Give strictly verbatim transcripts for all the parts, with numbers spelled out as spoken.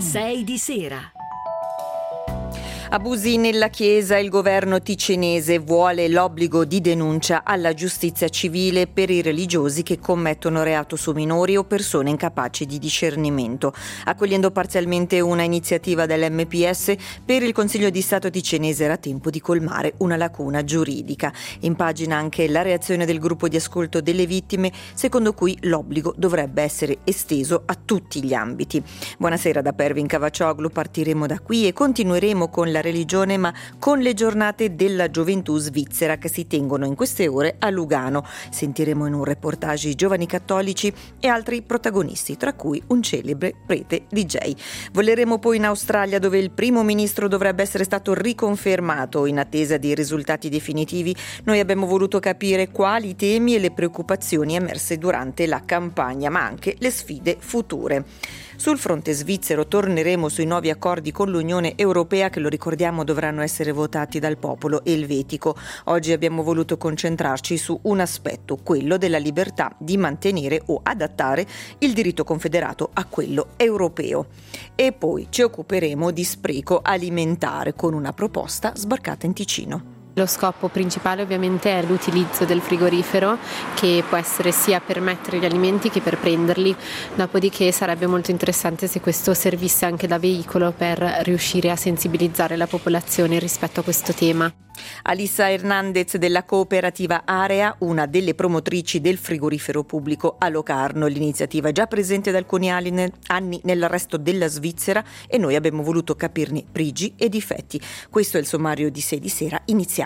sei di sera. Abusi nella Chiesa, il governo ticinese vuole l'obbligo di denuncia alla giustizia civile per i religiosi che commettono reato su minori o persone incapaci di discernimento. Accogliendo parzialmente una iniziativa dell'M P S, per il Consiglio di Stato ticinese era tempo di colmare una lacuna giuridica. In pagina anche la reazione del gruppo di ascolto delle vittime, secondo cui l'obbligo dovrebbe essere esteso a tutti gli ambiti. Buonasera da Pervin Cavaccioglu, partiremo da qui e continueremo con la religione, ma con le giornate della gioventù svizzera che si tengono in queste ore a Lugano. Sentiremo in un reportage i giovani cattolici e altri protagonisti, tra cui un celebre prete D J. Voleremo poi in Australia, dove il primo ministro dovrebbe essere stato riconfermato in attesa di risultati definitivi. Noi abbiamo voluto capire quali temi e le preoccupazioni emerse durante la campagna, ma anche le sfide future. Sul fronte svizzero torneremo sui nuovi accordi con l'Unione Europea che, lo ricordiamo, dovranno essere votati dal popolo elvetico. Oggi abbiamo voluto concentrarci su un aspetto, quello della libertà di mantenere o adattare il diritto confederato a quello europeo. E poi ci occuperemo di spreco alimentare con una proposta sbarcata in Ticino. Lo scopo principale ovviamente è l'utilizzo del frigorifero, che può essere sia per mettere gli alimenti che per prenderli. Dopodiché sarebbe molto interessante se questo servisse anche da veicolo per riuscire a sensibilizzare la popolazione rispetto a questo tema. Alissa Hernandez della cooperativa Area, una delle promotrici del frigorifero pubblico a Locarno. L'iniziativa è già presente da alcuni anni nel resto della Svizzera e noi abbiamo voluto capirne pregi e difetti. Questo è il sommario di sei di sera. Iniziamo.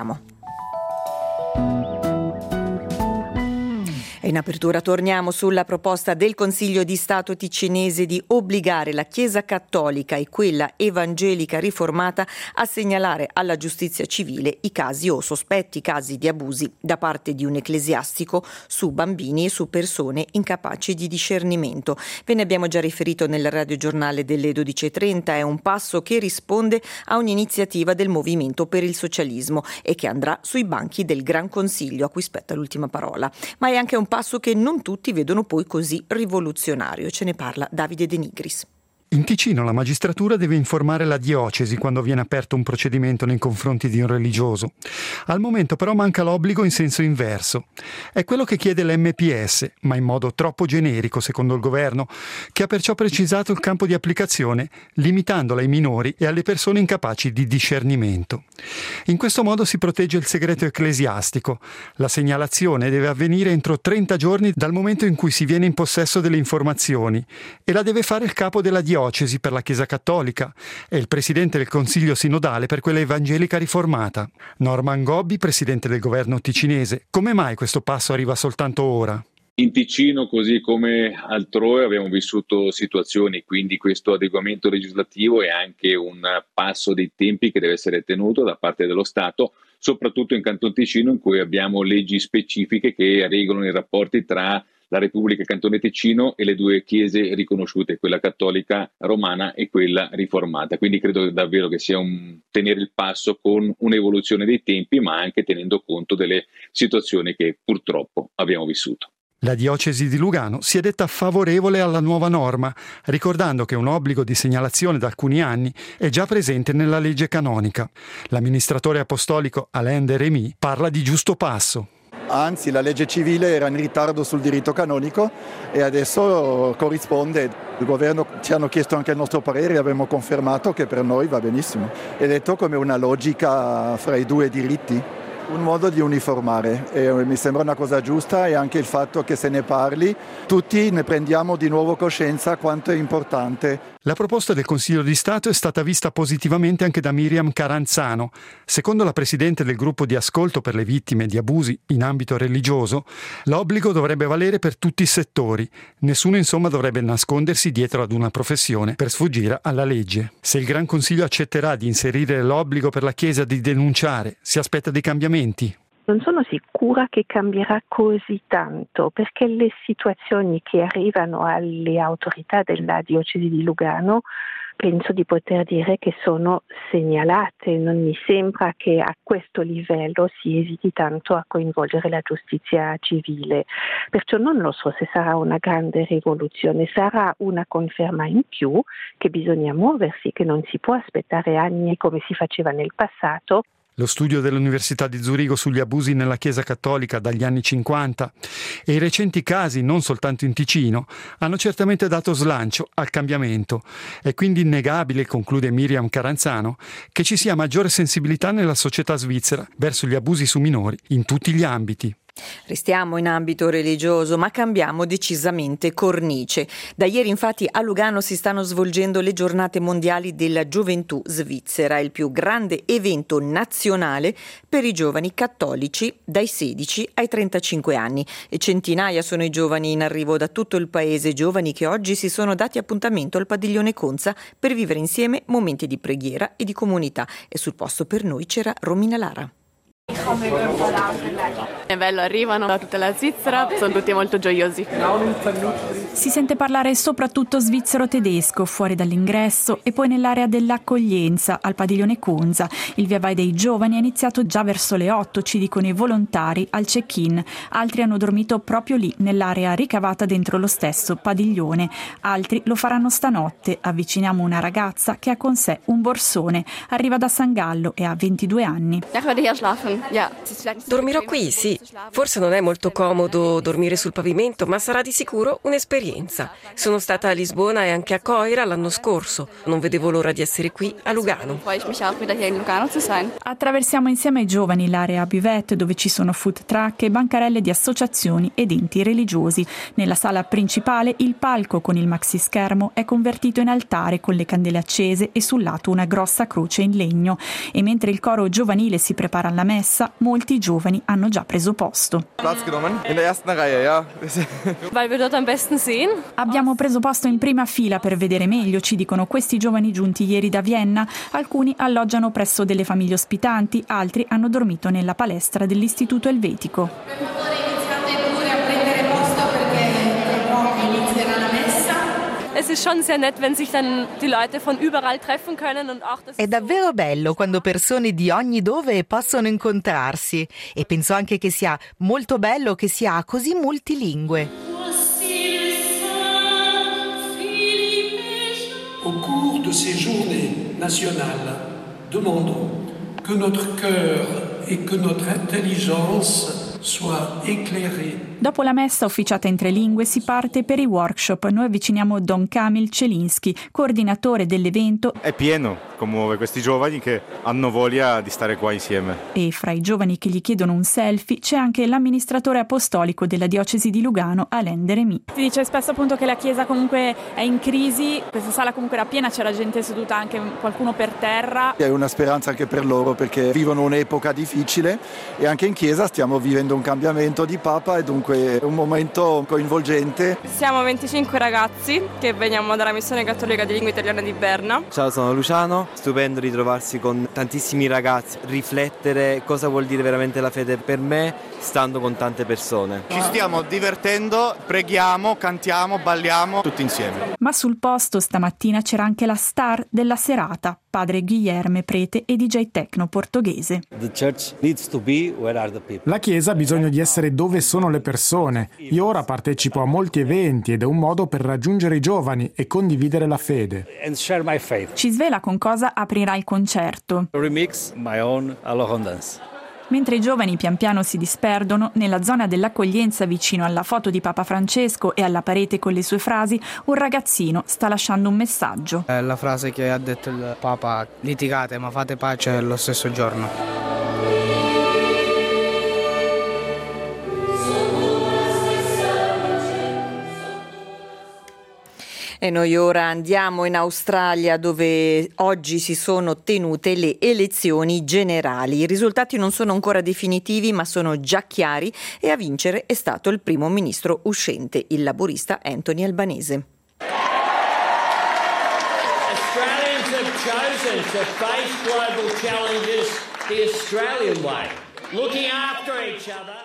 E in apertura torniamo sulla proposta del Consiglio di Stato ticinese di obbligare la Chiesa cattolica e quella evangelica riformata a segnalare alla giustizia civile i casi o sospetti casi di abusi da parte di un ecclesiastico su bambini e su persone incapaci di discernimento. Ve ne abbiamo già riferito nel radiogiornale delle dodici e trenta. È un passo che risponde a un'iniziativa del Movimento per il Socialismo e che andrà sui banchi del Gran Consiglio, a cui spetta l'ultima parola. Ma è anche un passo che non tutti vedono poi così rivoluzionario. Ce ne parla Davide De Nigris. In Ticino la magistratura deve informare la diocesi quando viene aperto un procedimento nei confronti di un religioso. Al momento però manca l'obbligo in senso inverso. È quello che chiede l'M P S, ma in modo troppo generico secondo il governo, che ha perciò precisato il campo di applicazione, limitandola ai minori e alle persone incapaci di discernimento. In questo modo si protegge il segreto ecclesiastico. La segnalazione deve avvenire entro trenta giorni dal momento in cui si viene in possesso delle informazioni e la deve fare il capo della diocesi per la Chiesa Cattolica e il presidente del Consiglio Sinodale per quella evangelica riformata. Norman Gobbi, presidente del governo ticinese. Come mai questo passo arriva soltanto ora? In Ticino, così come altrove, abbiamo vissuto situazioni, quindi questo adeguamento legislativo è anche un passo dei tempi che deve essere tenuto da parte dello Stato, soprattutto in Canton Ticino, in cui abbiamo leggi specifiche che regolano i rapporti tra la Repubblica Cantone Ticino e le due chiese riconosciute, quella cattolica romana e quella riformata. Quindi credo davvero che sia un tenere il passo con un'evoluzione dei tempi, ma anche tenendo conto delle situazioni che purtroppo abbiamo vissuto. La diocesi di Lugano si è detta favorevole alla nuova norma, ricordando che un obbligo di segnalazione da alcuni anni è già presente nella legge canonica. L'amministratore apostolico Alain de Remy parla di giusto passo. Anzi, la legge civile era in ritardo sul diritto canonico e adesso corrisponde. Il governo ci hanno chiesto anche il nostro parere e abbiamo confermato che per noi va benissimo. È detto come una logica fra i due diritti, un modo di uniformare e mi sembra una cosa giusta, e anche il fatto che se ne parli tutti ne prendiamo di nuovo coscienza quanto è importante. La proposta del Consiglio di Stato è stata vista positivamente anche da Miriam Caranzano. Secondo la presidente del gruppo di ascolto per le vittime di abusi in ambito religioso, l'obbligo dovrebbe valere per tutti i settori. Nessuno insomma dovrebbe nascondersi dietro ad una professione per sfuggire alla legge. Se il Gran Consiglio accetterà di inserire l'obbligo per la Chiesa di denunciare, si aspetta dei cambiamenti? Non sono sicura che cambierà così tanto, perché le situazioni che arrivano alle autorità della diocesi di Lugano penso di poter dire che sono segnalate. Non mi sembra che a questo livello si esiti tanto a coinvolgere la giustizia civile. Perciò non lo so se sarà una grande rivoluzione, sarà una conferma in più che bisogna muoversi, che non si può aspettare anni come si faceva nel passato. Lo studio dell'Università di Zurigo sugli abusi nella Chiesa Cattolica dagli anni cinquanta e i recenti casi, non soltanto in Ticino, hanno certamente dato slancio al cambiamento. È quindi innegabile, conclude Miriam Caranzano, che ci sia maggiore sensibilità nella società svizzera verso gli abusi su minori in tutti gli ambiti. Restiamo in ambito religioso, ma cambiamo decisamente cornice. Da ieri infatti a Lugano si stanno svolgendo le giornate mondiali della gioventù svizzera, il più grande evento nazionale per i giovani cattolici dai sedici ai trentacinque anni. E centinaia sono i giovani in arrivo da tutto il paese, giovani che oggi si sono dati appuntamento al padiglione Conza per vivere insieme momenti di preghiera e di comunità. E sul posto per noi c'era Romina Lara. È bello, arrivano da tutta la Svizzera, sono tutti molto gioiosi. Si sente parlare soprattutto svizzero-tedesco fuori dall'ingresso e poi nell'area dell'accoglienza al padiglione Conza. Il via vai dei giovani è iniziato già verso le otto, ci dicono i volontari al check-in. Altri hanno dormito proprio lì, nell'area ricavata dentro lo stesso padiglione. Altri lo faranno stanotte. Avviciniamo una ragazza che ha con sé un borsone. Arriva da San Gallo e ha ventidue anni. Dormirò qui, sì. Forse non è molto comodo dormire sul pavimento, ma sarà di sicuro un'esperienza. Sono stata a Lisbona e anche a Coira l'anno scorso. Non vedevo l'ora di essere qui a Lugano. Attraversiamo insieme ai giovani l'area buvette dove ci sono food truck e bancarelle di associazioni ed enti religiosi. Nella sala principale il palco con il maxi schermo è convertito in altare con le candele accese e sul lato una grossa croce in legno. E mentre il coro giovanile si prepara alla messa, molti giovani hanno già preso posto. Abbiamo preso posto in prima fila per vedere meglio, ci dicono questi giovani giunti ieri da Vienna. Alcuni alloggiano presso delle famiglie ospitanti, altri hanno dormito nella palestra dell'Istituto Elvetico. È davvero bello quando persone di ogni dove possono incontrarsi e penso anche che sia molto bello che sia così multilingue. Au cours de ces journées nationales, demandons que notre cœur et que notre intelligence soient éclairés. Dopo la messa officiata in tre lingue si parte per i workshop. Noi avviciniamo Don Kamil Celinski, coordinatore dell'evento. È pieno, commuove questi giovani che hanno voglia di stare qua insieme. E fra i giovani che gli chiedono un selfie c'è anche l'amministratore apostolico della diocesi di Lugano, Alain Deremy. Si dice spesso appunto che la chiesa comunque è in crisi, questa sala comunque era piena, c'era gente seduta, anche qualcuno per terra. È una speranza anche per loro perché vivono un'epoca difficile e anche in chiesa stiamo vivendo un cambiamento di Papa e dunque è un momento coinvolgente. Siamo venticinque ragazzi che veniamo dalla missione cattolica di lingua italiana di Berna. Ciao, sono Luciano, stupendo ritrovarsi con tantissimi ragazzi, riflettere cosa vuol dire veramente la fede per me stando con tante persone. Ci stiamo divertendo, preghiamo, cantiamo, balliamo tutti insieme. Ma sul posto stamattina c'era anche la star della serata, padre Guilherme, prete e D J techno portoghese. La chiesa ha bisogno di essere dove sono le persone. Io ora partecipo a molti eventi ed è un modo per raggiungere i giovani e condividere la fede. Ci svela con cosa aprirà il concerto. Remix my own Alone Dance. Mentre i giovani pian piano si disperdono, nella zona dell'accoglienza vicino alla foto di Papa Francesco e alla parete con le sue frasi, un ragazzino sta lasciando un messaggio. È la frase che ha detto il Papa: litigate ma fate pace lo stesso giorno. E noi ora andiamo in Australia dove oggi si sono tenute le elezioni generali. I risultati non sono ancora definitivi ma sono già chiari e a vincere è stato il primo ministro uscente, il laburista Anthony Albanese. Australians have chosen to face global challenges the Australian way, looking after each other.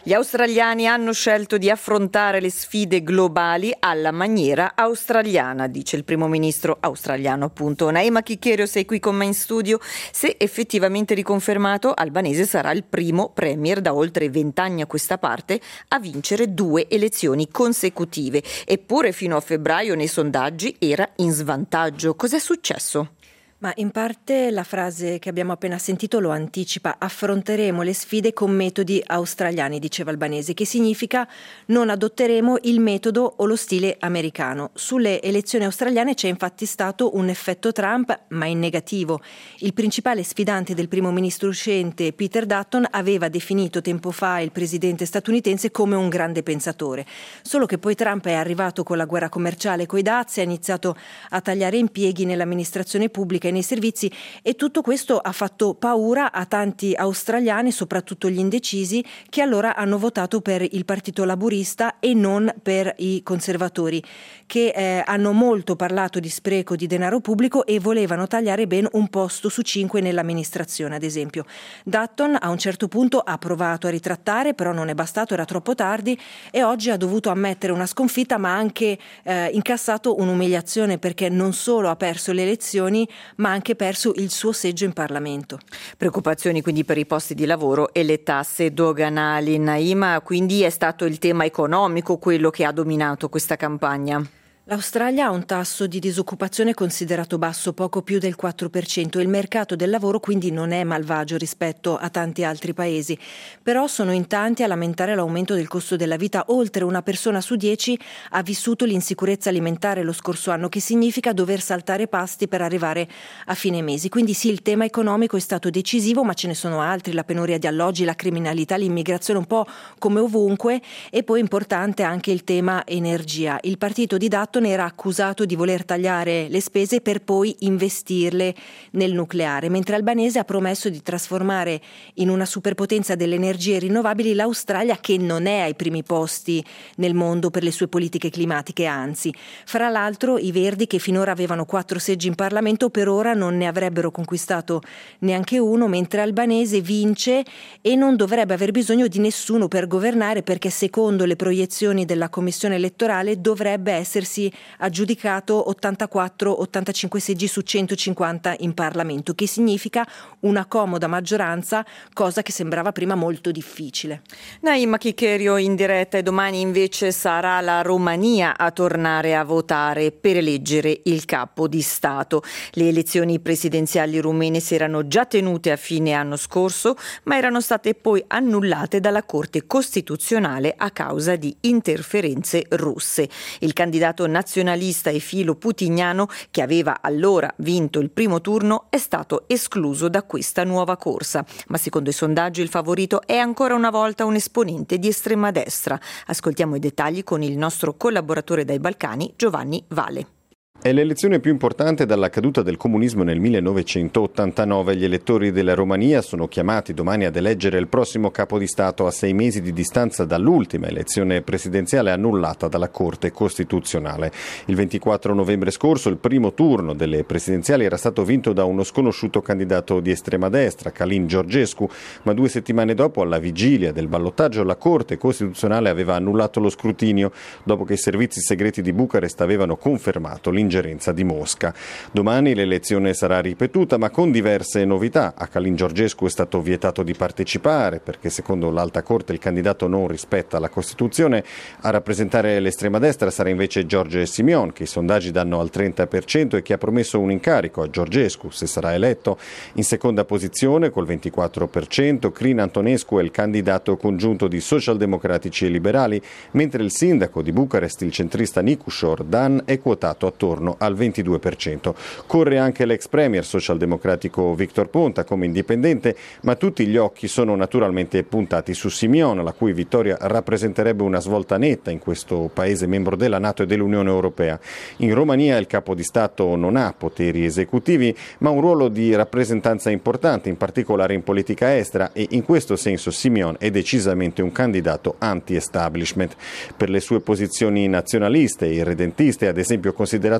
Gli australiani hanno scelto di affrontare le sfide globali alla maniera australiana, dice il primo ministro australiano, appunto. Naima Chiccherio, sei qui con me in studio. Se effettivamente riconfermato, Albanese sarà il primo premier da oltre vent'anni a questa parte a vincere due elezioni consecutive. Eppure fino a febbraio nei sondaggi era in svantaggio. Cos'è successo? Ma in parte la frase che abbiamo appena sentito lo anticipa. Affronteremo le sfide con metodi australiani, diceva Albanese, che significa non adotteremo il metodo o lo stile americano. Sulle elezioni australiane c'è infatti stato un effetto Trump, ma in negativo. Il principale sfidante del primo ministro uscente, Peter Dutton, aveva definito tempo fa il presidente statunitense come un grande pensatore. Solo che poi Trump è arrivato con la guerra commerciale coi dazi, ha iniziato a tagliare impieghi nell'amministrazione pubblica e nei servizi, e tutto questo ha fatto paura a tanti australiani, soprattutto gli indecisi, che allora hanno votato per il partito laburista e non per i conservatori, che eh, hanno molto parlato di spreco di denaro pubblico e volevano tagliare ben un posto su cinque nell'amministrazione, ad esempio. Dutton a un certo punto ha provato a ritrattare, però non è bastato, era troppo tardi, e oggi ha dovuto ammettere una sconfitta, ma ha anche eh, incassato un'umiliazione, perché non solo ha perso le elezioni, ma ha anche perso il suo seggio in Parlamento. Preoccupazioni quindi per i posti di lavoro e le tasse doganali. Naima, quindi è stato il tema economico quello che ha dominato questa campagna? L'Australia ha un tasso di disoccupazione considerato basso, poco più del quattro per cento, e il mercato del lavoro quindi non è malvagio rispetto a tanti altri paesi. Però sono in tanti a lamentare l'aumento del costo della vita. Oltre una persona su dieci ha vissuto l'insicurezza alimentare lo scorso anno, che significa dover saltare pasti per arrivare a fine mesi. Quindi sì, il tema economico è stato decisivo, ma ce ne sono altri: la penuria di alloggi, la criminalità, l'immigrazione, un po' come ovunque, e poi importante anche il tema energia. Il partito di Dutton era accusato di voler tagliare le spese per poi investirle nel nucleare, mentre Albanese ha promesso di trasformare in una superpotenza delle energie rinnovabili l'Australia, che non è ai primi posti nel mondo per le sue politiche climatiche, anzi. Fra l'altro i Verdi, che finora avevano quattro seggi in Parlamento, per ora non ne avrebbero conquistato neanche uno, mentre Albanese vince e non dovrebbe aver bisogno di nessuno per governare, perché secondo le proiezioni della Commissione elettorale dovrebbe essersi aggiudicato ottantaquattro ottantacinque seggi su centocinquanta in Parlamento, che significa una comoda maggioranza, cosa che sembrava prima molto difficile. Naima Chiccherio in diretta. E domani invece sarà la Romania a tornare a votare per eleggere il capo di Stato. Le elezioni presidenziali rumene si erano già tenute a fine anno scorso, ma erano state poi annullate dalla Corte Costituzionale a causa di interferenze russe. Il candidato nazionalista e filo putiniano, che aveva allora vinto il primo turno, è stato escluso da questa nuova corsa. Ma secondo i sondaggi il favorito è ancora una volta un esponente di estrema destra. Ascoltiamo i dettagli con il nostro collaboratore dai Balcani, Giovanni Vale. È l'elezione più importante dalla caduta del comunismo nel millenovecentottantanove. Gli elettori della Romania sono chiamati domani ad eleggere il prossimo capo di Stato, a sei mesi di distanza dall'ultima elezione presidenziale annullata dalla Corte Costituzionale. Il ventiquattro novembre scorso il primo turno delle presidenziali era stato vinto da uno sconosciuto candidato di estrema destra, Calin Georgescu, ma due settimane dopo, alla vigilia del ballottaggio, la Corte Costituzionale aveva annullato lo scrutinio dopo che i servizi segreti di Bucarest avevano confermato l'ingerenza di Mosca. Domani l'elezione sarà ripetuta, ma con diverse novità. A Calin Georgescu è stato vietato di partecipare perché secondo l'Alta Corte il candidato non rispetta la Costituzione. A rappresentare l'estrema destra sarà invece George Simion, che i sondaggi danno al trenta per cento e che ha promesso un incarico a Georgescu se sarà eletto. In seconda posizione, col ventiquattro per cento, Crin Antonescu è il candidato congiunto di socialdemocratici e liberali, mentre il sindaco di Bucarest, il centrista Nikushor Dan, è quotato attorno al ventidue per cento. Corre anche l'ex premier socialdemocratico Victor Ponta come indipendente, ma tutti gli occhi sono naturalmente puntati su Simion, la cui vittoria rappresenterebbe una svolta netta in questo paese membro della NATO e dell'Unione Europea. In Romania il capo di Stato non ha poteri esecutivi, ma un ruolo di rappresentanza importante, in particolare in politica estera, e in questo senso Simion è decisamente un candidato anti-establishment. Per le sue posizioni nazionaliste e irredentiste, ad esempio considerato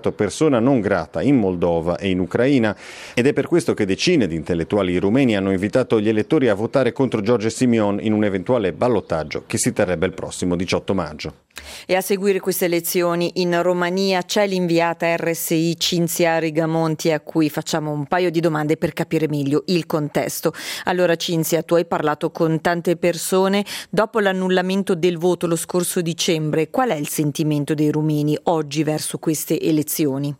dichiarato persona non grata in Moldova e in Ucraina, ed è per questo che decine di intellettuali rumeni hanno invitato gli elettori a votare contro George Simion in un eventuale ballottaggio che si terrebbe il prossimo diciotto maggio. E a seguire queste elezioni in Romania c'è l'inviata R S I Cinzia Rigamonti, a cui facciamo un paio di domande per capire meglio il contesto. Allora Cinzia, tu hai parlato con tante persone dopo l'annullamento del voto lo scorso dicembre. Qual è il sentimento dei rumeni oggi verso queste elezioni?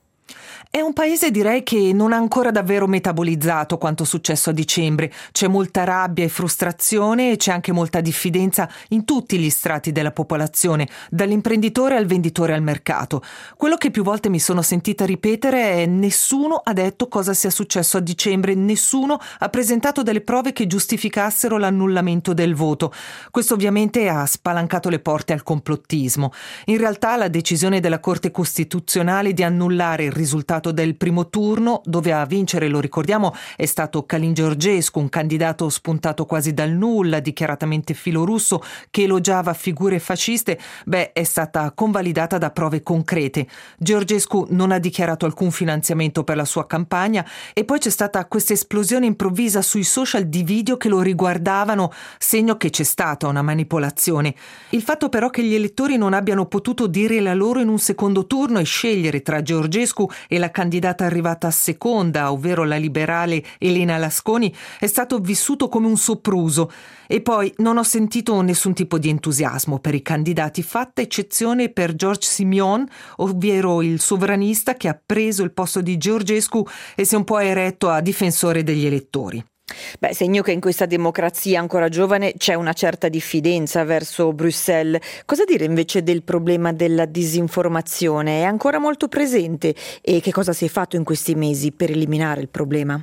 È un paese, direi, che non ha ancora davvero metabolizzato quanto successo a dicembre. C'è molta rabbia e frustrazione e c'è anche molta diffidenza in tutti gli strati della popolazione, dall'imprenditore al venditore al mercato. Quello che più volte mi sono sentita ripetere è: nessuno ha detto cosa sia successo a dicembre, nessuno ha presentato delle prove che giustificassero l'annullamento del voto. Questo ovviamente ha spalancato le porte al complottismo. In realtà la decisione della Corte Costituzionale di annullare il risultato del primo turno, dove a vincere, lo ricordiamo, è stato Calin Georgescu, un candidato spuntato quasi dal nulla, dichiaratamente filorusso, che elogiava figure fasciste, beh, è stata convalidata da prove concrete. Georgescu non ha dichiarato alcun finanziamento per la sua campagna e poi c'è stata questa esplosione improvvisa sui social di video che lo riguardavano, segno che c'è stata una manipolazione. Il fatto però che gli elettori non abbiano potuto dire la loro in un secondo turno e scegliere tra Georgescu e la candidata arrivata seconda, ovvero la liberale Elena Lasconi, è stato vissuto come un sopruso. E poi non ho sentito nessun tipo di entusiasmo per i candidati, fatta eccezione per George Simion, ovvero il sovranista che ha preso il posto di Georgescu e si è un po' eretto a difensore degli elettori. Beh, segno che in questa democrazia ancora giovane c'è una certa diffidenza verso Bruxelles. Cosa dire invece del problema della disinformazione? È ancora molto presente e che cosa si è fatto in questi mesi per eliminare il problema?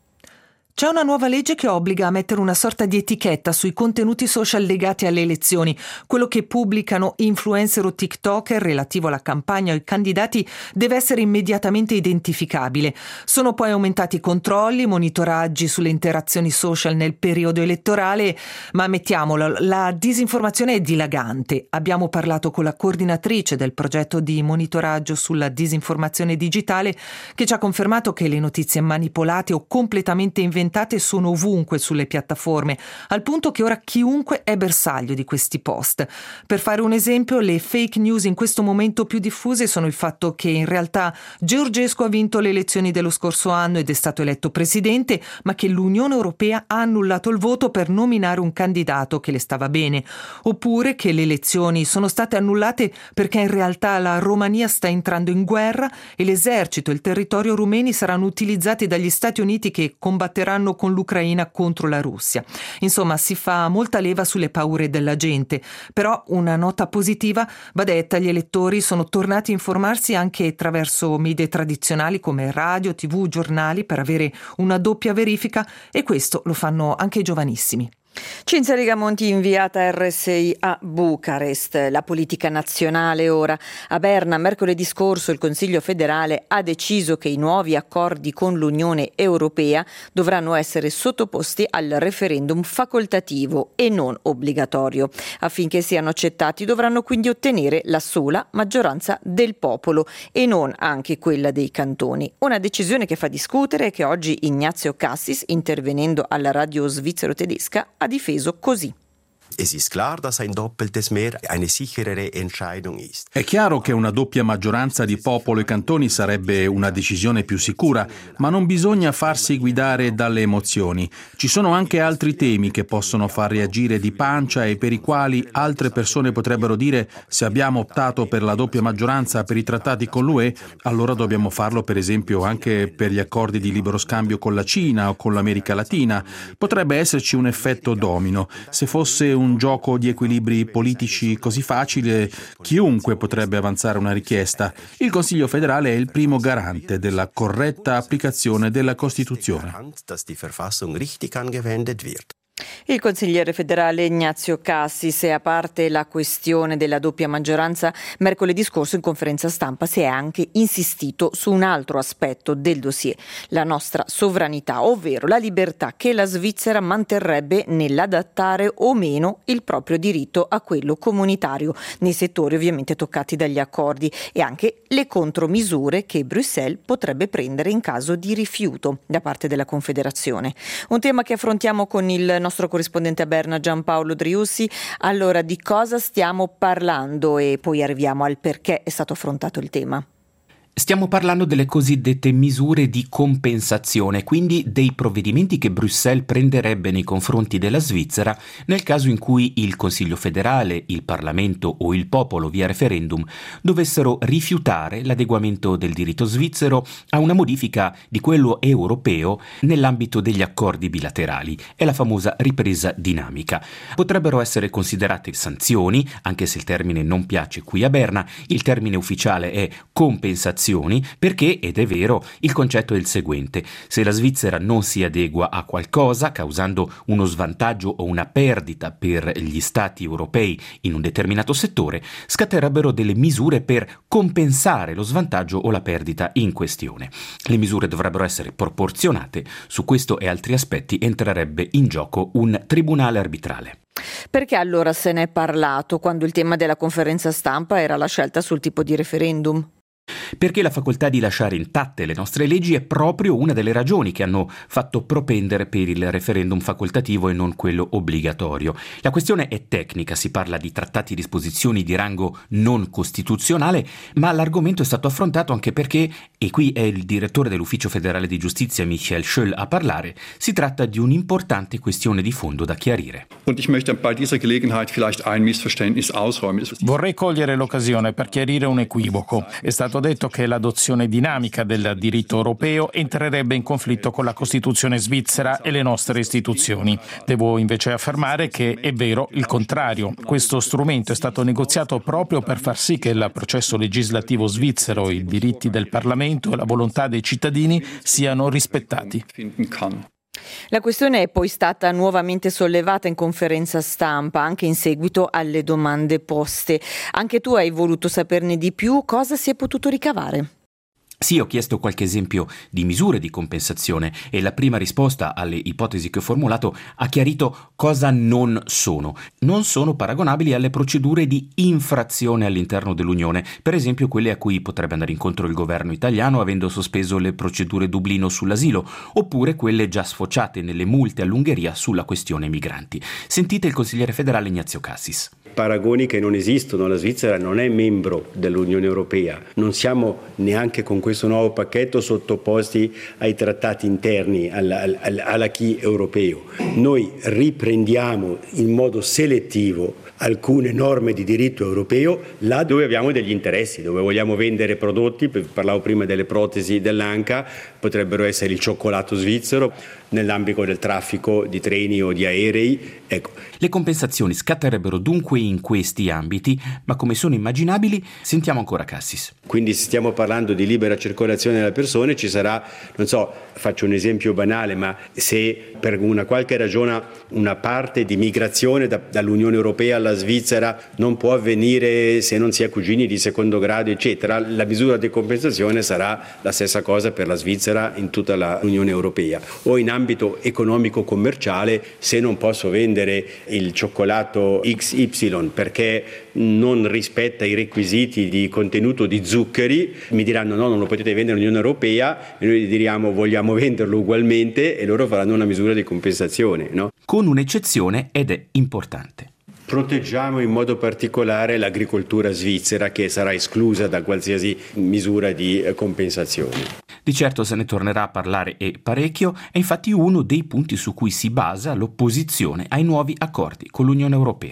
C'è una nuova legge che obbliga a mettere una sorta di etichetta sui contenuti social legati alle elezioni. Quello che pubblicano influencer o tiktoker relativo alla campagna o ai candidati deve essere immediatamente identificabile. Sono poi aumentati i controlli, monitoraggi sulle interazioni social nel periodo elettorale, ma mettiamolo, la disinformazione è dilagante. Abbiamo parlato con la coordinatrice del progetto di monitoraggio sulla disinformazione digitale, che ci ha confermato che le notizie manipolate o completamente inventate sono ovunque sulle piattaforme, al punto che ora chiunque è bersaglio di questi post. Per fare un esempio, le fake news in questo momento più diffuse sono il fatto che in realtà Georgescu ha vinto le elezioni dello scorso anno ed è stato eletto presidente, ma che l'Unione Europea ha annullato il voto per nominare un candidato che le stava bene, oppure che le elezioni sono state annullate perché in realtà la Romania sta entrando in guerra e l'esercito e il territorio rumeni saranno utilizzati dagli Stati Uniti, che combatteranno con l'Ucraina contro la Russia. Insomma, si fa molta leva sulle paure della gente, però una nota positiva va detta: gli elettori sono tornati a informarsi anche attraverso media tradizionali come radio, tv, giornali, per avere una doppia verifica, e questo lo fanno anche i giovanissimi. Cinzia Rigamonti, inviata R S I a Bucarest. La politica nazionale ora. A Berna mercoledì scorso il Consiglio federale ha deciso che i nuovi accordi con l'Unione Europea dovranno essere sottoposti al referendum facoltativo e non obbligatorio. Affinché siano accettati dovranno quindi ottenere la sola maggioranza del popolo e non anche quella dei cantoni. Una decisione che fa discutere e che oggi Ignazio Cassis, intervenendo alla radio svizzero-tedesca, ha difeso così. È chiaro che una doppia maggioranza di popolo e cantoni sarebbe una decisione più sicura, ma non bisogna farsi guidare dalle emozioni. Ci sono anche altri temi che possono far reagire di pancia e per i quali altre persone potrebbero dire: se abbiamo optato per la doppia maggioranza per i trattati con l'U E, allora dobbiamo farlo per esempio anche per gli accordi di libero scambio con la Cina o con l'America Latina. Potrebbe esserci un effetto domino. Se fosse un un gioco di equilibri politici così facile, chiunque potrebbe avanzare una richiesta. Il Consiglio federale è il primo garante della corretta applicazione della Costituzione. Il consigliere federale Ignazio Cassis, e a parte la questione della doppia maggioranza, mercoledì scorso in conferenza stampa si è anche insistito su un altro aspetto del dossier, la nostra sovranità, ovvero la libertà che la Svizzera manterrebbe nell'adattare o meno il proprio diritto a quello comunitario, nei settori ovviamente toccati dagli accordi, e anche le contromisure che Bruxelles potrebbe prendere in caso di rifiuto da parte della Confederazione. Un tema che affrontiamo con il nostro corrispondente a Berna Giampaolo Driussi. Allora, di cosa stiamo parlando e poi arriviamo al perché è stato affrontato il tema? Stiamo parlando delle cosiddette misure di compensazione, quindi dei provvedimenti che Bruxelles prenderebbe nei confronti della Svizzera nel caso in cui il Consiglio federale, il Parlamento o il popolo via referendum dovessero rifiutare l'adeguamento del diritto svizzero a una modifica di quello europeo nell'ambito degli accordi bilaterali. È la famosa ripresa dinamica. Potrebbero essere considerate sanzioni, anche se il termine non piace qui a Berna. Il termine ufficiale è compensazione, perché, ed è vero, il concetto è il seguente: se la Svizzera non si adegua a qualcosa, causando uno svantaggio o una perdita per gli stati europei in un determinato settore, scatterebbero delle misure per compensare lo svantaggio o la perdita in questione. Le misure dovrebbero essere proporzionate. Su questo e altri aspetti entrerebbe in gioco un tribunale arbitrale. Perché allora se ne è parlato quando il tema della conferenza stampa era la scelta sul tipo di referendum? Perché la facoltà di lasciare intatte le nostre leggi è proprio una delle ragioni che hanno fatto propendere per il referendum facoltativo e non quello obbligatorio. La questione è tecnica, si parla di trattati e disposizioni di rango non costituzionale, ma l'argomento è stato affrontato anche perché, e qui è il direttore dell'Ufficio federale di giustizia Michael Schöll a parlare, si tratta di un'importante questione di fondo da chiarire. Vorrei cogliere l'occasione per chiarire un equivoco. È stato detto che l'adozione dinamica del diritto europeo entrerebbe in conflitto con la Costituzione svizzera e le nostre istituzioni. Devo invece affermare che è vero il contrario. Questo strumento è stato negoziato proprio per far sì che il processo legislativo svizzero, i diritti del Parlamento e la volontà dei cittadini siano rispettati. La questione è poi stata nuovamente sollevata in conferenza stampa anche in seguito alle domande poste. Anche tu hai voluto saperne di più. Cosa si è potuto ricavare? Sì, ho chiesto qualche esempio di misure di compensazione e la prima risposta alle ipotesi che ho formulato ha chiarito cosa non sono. Non sono paragonabili alle procedure di infrazione all'interno dell'Unione, per esempio quelle a cui potrebbe andare incontro il governo italiano avendo sospeso le procedure Dublino sull'asilo, oppure quelle già sfociate nelle multe all'Ungheria sulla questione migranti. Sentite il consigliere federale Ignazio Cassis. Paragoni che non esistono, la Svizzera non è membro dell'Unione Europea, non siamo neanche con questo nuovo pacchetto sottoposti ai trattati interni, all'acquis europeo. Noi riprendiamo in modo selettivo alcune norme di diritto europeo là dove abbiamo degli interessi, dove vogliamo vendere prodotti, parlavo prima delle protesi dell'anca, potrebbero essere il cioccolato svizzero, nell'ambito del traffico di treni o di aerei. Ecco. Le compensazioni scatterebbero dunque in questi ambiti, ma come sono immaginabili? Sentiamo ancora Cassis. Quindi se stiamo parlando di libera circolazione delle persone, ci sarà, non so, faccio un esempio banale, ma se per una qualche ragione una parte di migrazione da, dall'Unione Europea alla Svizzera non può avvenire se non si è cugini di secondo grado, eccetera, la misura di compensazione sarà la stessa cosa per la Svizzera in tutta l'Unione Europea. O in ambito economico-commerciale, se non posso vendere il cioccolato X Y perché non rispetta i requisiti di contenuto di zuccheri, mi diranno no, non lo potete vendere all'Unione Europea, e noi gli diriamo vogliamo venderlo ugualmente, e loro faranno una misura di compensazione, no? Con un'eccezione, ed è importante. Proteggiamo in modo particolare l'agricoltura svizzera, che sarà esclusa da qualsiasi misura di compensazione. Di certo se ne tornerà a parlare e parecchio, è infatti uno dei punti su cui si basa l'opposizione ai nuovi accordi con l'Unione Europea.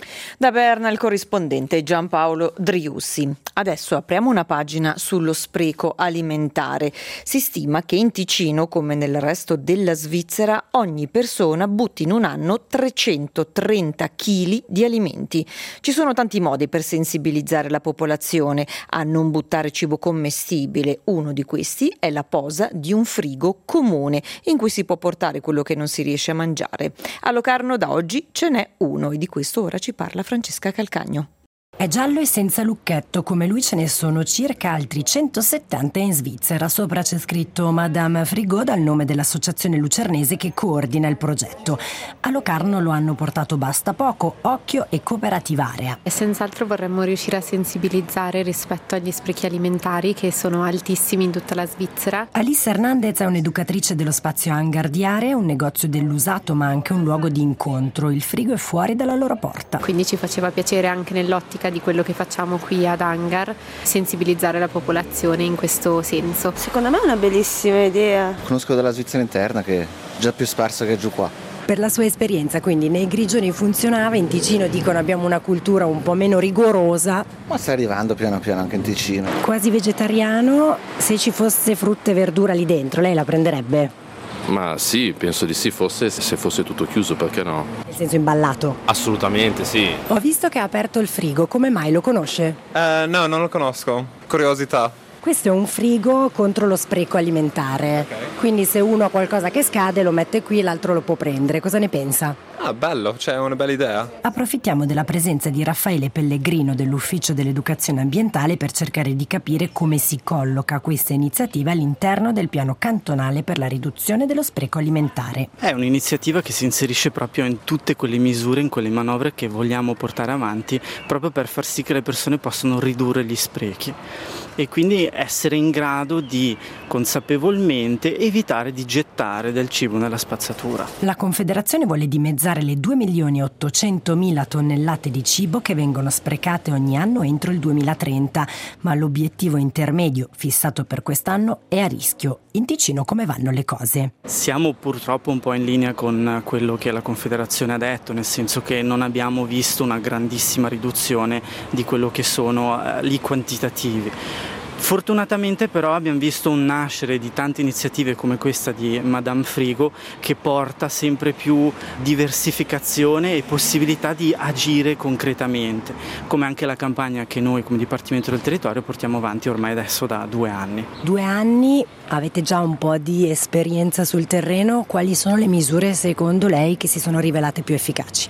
Da Berna il corrispondente Giampaolo Driussi. Adesso apriamo una pagina sullo spreco alimentare. Si stima che in Ticino, come nel resto della Svizzera, ogni persona butti in un anno trecentotrenta chili di alimenti. Ci sono tanti modi per sensibilizzare la popolazione a non buttare cibo commestibile. Uno di questi è la posa di un frigo comune in cui si può portare quello che non si riesce a mangiare. A Locarno da oggi ce n'è uno e di questo ora ci parla Francesca Calcagno. È giallo e senza lucchetto, come lui ce ne sono circa altri centosettanta in Svizzera. Sopra c'è scritto Madame Frigo dal nome dell'associazione lucernese che coordina il progetto. A Locarno lo hanno portato Basta Poco, Occhio e Cooperativa Area. E senz'altro vorremmo riuscire a sensibilizzare rispetto agli sprechi alimentari che sono altissimi in tutta la Svizzera. Alice Hernandez è un'educatrice dello spazio Hangar di Area, un negozio dell'usato ma anche un luogo di incontro. Il frigo è fuori dalla loro porta. Quindi ci faceva piacere anche nell'ottica di quello che facciamo qui ad Hangar, sensibilizzare la popolazione in questo senso. Secondo me è una bellissima idea. Conosco della Svizzera interna che è già più sparsa che giù qua. Per la sua esperienza, quindi nei Grigioni funzionava, in Ticino dicono abbiamo una cultura un po' meno rigorosa. Ma sta arrivando piano piano anche in Ticino. Quasi vegetariano, se ci fosse frutta e verdura lì dentro, lei la prenderebbe? Ma sì, penso di sì, fosse se fosse tutto chiuso, perché no? Nel senso imballato? Assolutamente sì. Ho visto che ha aperto il frigo, come mai lo conosce? Uh, no, non lo conosco, curiosità. Questo è un frigo contro lo spreco alimentare, okay. Quindi se uno ha qualcosa che scade lo mette qui e l'altro lo può prendere. Cosa ne pensa? Ah, bello, c'è una bella idea. Approfittiamo della presenza di Raffaele Pellegrino dell'Ufficio dell'Educazione Ambientale per cercare di capire come si colloca questa iniziativa all'interno del piano cantonale per la riduzione dello spreco alimentare. È un'iniziativa che si inserisce proprio in tutte quelle misure, in quelle manovre che vogliamo portare avanti, proprio per far sì che le persone possano ridurre gli sprechi e quindi essere in grado di consapevolmente evitare di gettare del cibo nella spazzatura. La Confederazione vuole dimezzare le due milioni e ottocentomila tonnellate di cibo che vengono sprecate ogni anno entro il duemilatrenta, ma l'obiettivo intermedio fissato per quest'anno è a rischio. In Ticino come vanno le cose? Siamo purtroppo un po' in linea con quello che la Confederazione ha detto, nel senso che non abbiamo visto una grandissima riduzione di quello che sono eh, i quantitativi. Fortunatamente però abbiamo visto un nascere di tante iniziative come questa di Madame Frigo che porta sempre più diversificazione e possibilità di agire concretamente, come anche la campagna che noi come Dipartimento del Territorio portiamo avanti ormai adesso da due anni. Due anni, avete già un po' di esperienza sul terreno, quali sono le misure secondo lei che si sono rivelate più efficaci?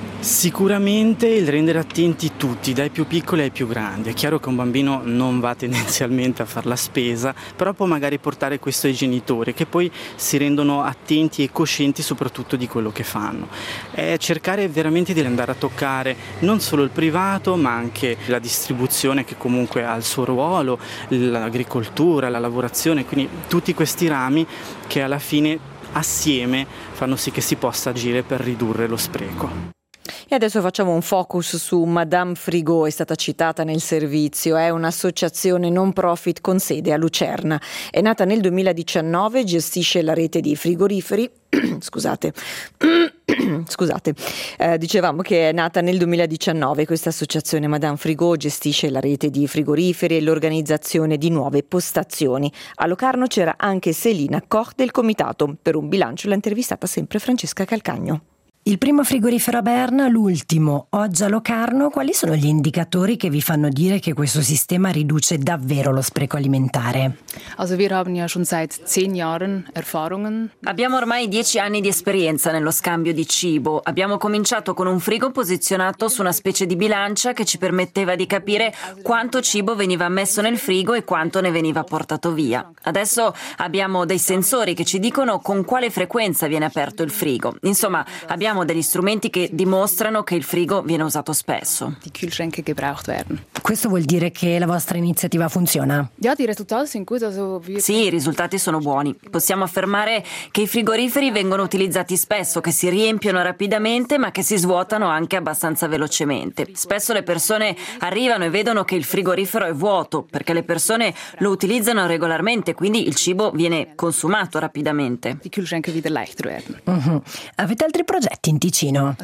Sicuramente il rendere attenti tutti, dai più piccoli ai più grandi. È chiaro che un bambino non va tendenzialmente a fare la spesa, però può magari portare questo ai genitori che poi si rendono attenti e coscienti soprattutto di quello che fanno. È cercare veramente di andare a toccare non solo il privato ma anche la distribuzione che comunque ha il suo ruolo, l'agricoltura, la lavorazione, quindi tutti questi rami che alla fine assieme fanno sì che si possa agire per ridurre lo spreco. E adesso facciamo un focus su Madame Frigo, è stata citata nel servizio, è un'associazione non profit con sede a Lucerna. È nata nel duemiladiciannove, gestisce la rete di frigoriferi, scusate, scusate, eh, dicevamo che è nata nel duemiladiciannove, questa associazione Madame Frigo gestisce la rete di frigoriferi e l'organizzazione di nuove postazioni. A Locarno c'era anche Selina Koch del comitato, per un bilancio l'ha intervistata sempre Francesca Calcagno. Il primo frigorifero a Berna, l'ultimo oggi a Locarno, quali sono gli indicatori che vi fanno dire che questo sistema riduce davvero lo spreco alimentare? Also wir haben ja schon seit zehn Jahren Erfahrungen. Abbiamo ormai dieci anni di esperienza nello scambio di cibo. Abbiamo cominciato con un frigo posizionato su una specie di bilancia che ci permetteva di capire quanto cibo veniva messo nel frigo e quanto ne veniva portato via. Adesso abbiamo dei sensori che ci dicono con quale frequenza viene aperto il frigo. Insomma, abbiamo degli strumenti che dimostrano che il frigo viene usato spesso. Die Kühlschränke gebraucht werden. Questo vuol dire che la vostra iniziativa funziona? Ja, die Resultate sind gut, also wir... Sì, i risultati sono buoni. Possiamo affermare che i frigoriferi vengono utilizzati spesso, che si riempiono rapidamente ma che si svuotano anche abbastanza velocemente. Spesso le persone arrivano e vedono che il frigorifero è vuoto perché le persone lo utilizzano regolarmente, quindi il cibo viene consumato rapidamente. Die Kühlschränke wieder leichter werden. Uh-huh. Avete altri progetti progetti in Ticino.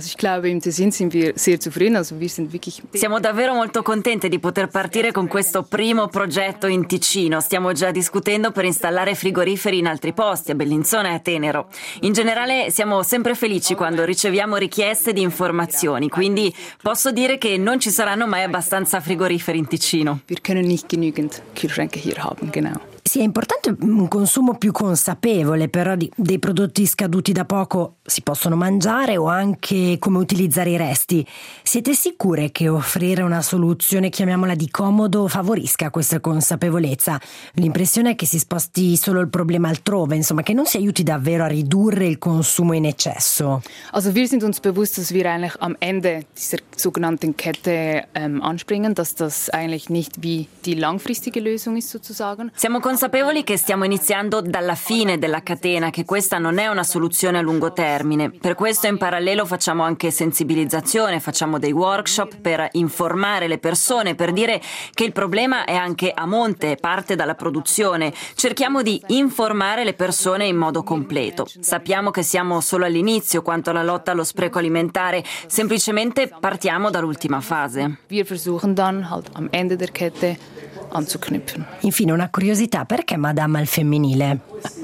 Siamo davvero molto contenti di poter partire con questo primo progetto in Ticino. Stiamo già discutendo per installare frigoriferi in altri posti, a Bellinzona e a Tenero. In generale siamo sempre felici quando riceviamo richieste di informazioni, quindi posso dire che non ci saranno mai abbastanza frigoriferi in Ticino. Wir können nicht genügend Kühlschränke hier haben, genau. Sì, è importante un consumo più consapevole, però di, dei prodotti scaduti da poco si possono mangiare o anche come utilizzare i resti. Siete sicure che offrire una soluzione, chiamiamola di comodo, favorisca questa consapevolezza? L'impressione è che si sposti solo il problema altrove, insomma, che non si aiuti davvero a ridurre il consumo in eccesso. Also wir sind uns bewusst, dass wir eigentlich am Ende dieser sogenannten Kette ähm, anspringen, dass das eigentlich nicht wie die langfristige Lösung ist sozusagen. Siamo consapevoli che stiamo iniziando dalla fine della catena, che questa non è una soluzione a lungo termine. Per questo in parallelo facciamo anche sensibilizzazione, facciamo dei workshop per informare le persone, per dire che il problema è anche a monte, parte dalla produzione. Cerchiamo di informare le persone in modo completo. Sappiamo che siamo solo all'inizio quanto alla lotta allo spreco alimentare, semplicemente partiamo dall'ultima fase. Wir versuchen dann halt am Ende der Kette anzuknüpfen. Infine una curiosità, perché Madame al femminile?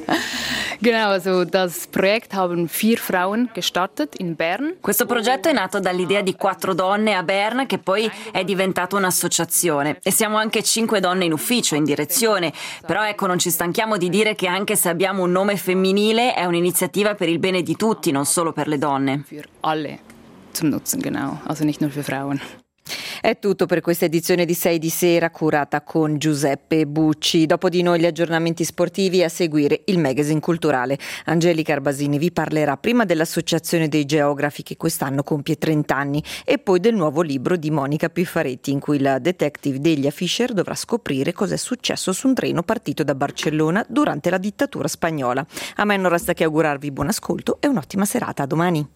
Genau, also das Projekt haben vier Frauen gestartet in Bern. Questo progetto è nato dall'idea di quattro donne a Berna, che poi è diventato un'associazione, e siamo anche cinque donne in ufficio, in direzione. Però ecco, non ci stanchiamo di dire che anche se abbiamo un nome femminile è un'iniziativa per il bene di tutti, non solo per le donne. Für alle zum Nutzen, genau, also nicht nur für Frauen. È tutto per questa edizione di sei di sera, curata con Giuseppe Bucci. Dopo di noi gli aggiornamenti sportivi, a seguire il magazine culturale. Angelica Arbasini vi parlerà prima dell'Associazione dei Geografi, che quest'anno compie trenta anni, e poi del nuovo libro di Monica Piffaretti, in cui la detective Delia Fischer dovrà scoprire cosa è successo su un treno partito da Barcellona durante la dittatura spagnola. A me non resta che augurarvi buon ascolto e un'ottima serata. A domani.